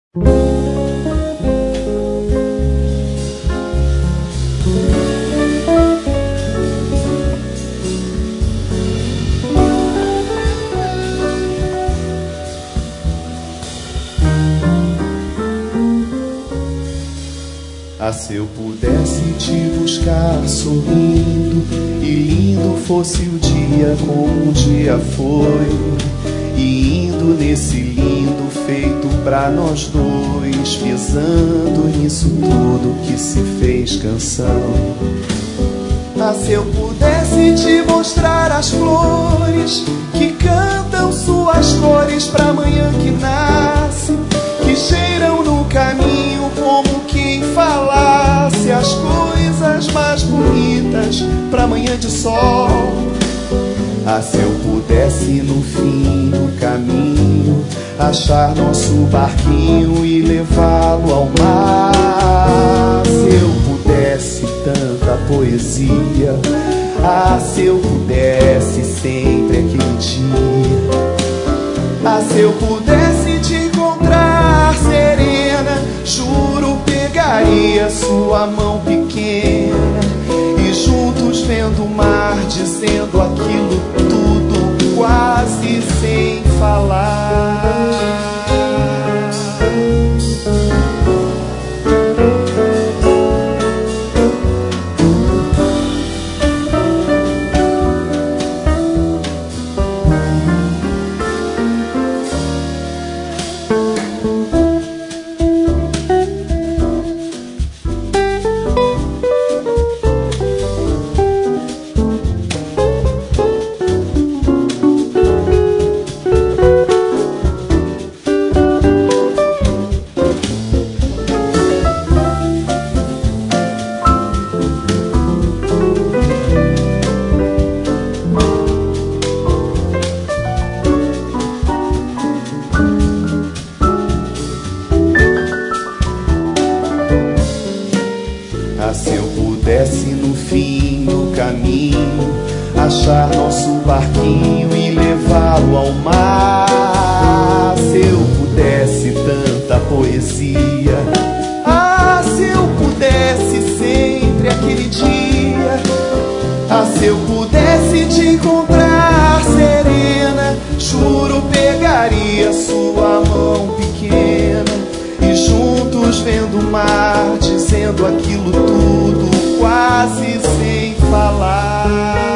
Ah, se eu pudesse te buscar sorrindo, e lindo fosse o dia como um dia foi, e indo nesse lindo feito pra nós dois, pisando nisso tudo que se fez canção. Ah, se eu pudesse te mostrar as flores que cantam suas cores pra manhã que nasce, que cheiram no caminho como quem falasse as coisas mais bonitas pra manhã de sol. Ah, se eu pudesse no fim do caminho achar nosso barquinho e levá-lo ao mar. Se eu pudesse tanta poesia, ah, se eu pudesse sempre aquele dia. Ah, se eu pudesse te encontrar serena, juro pegaria sua mão pequena, e juntos vendo o mar, dizendo aquilo tudo quase sem falar. Ah, se eu pudesse no fim do caminho achar nosso barquinho e levá-lo ao mar. Se eu pudesse tanta poesia, ah, se eu pudesse sempre aquele dia. Ah, se eu pudesse te encontrar serena, juro pegaria sua mão pequena, e juntos vendo o mar, dizendo aquilo tudo quase sem falar.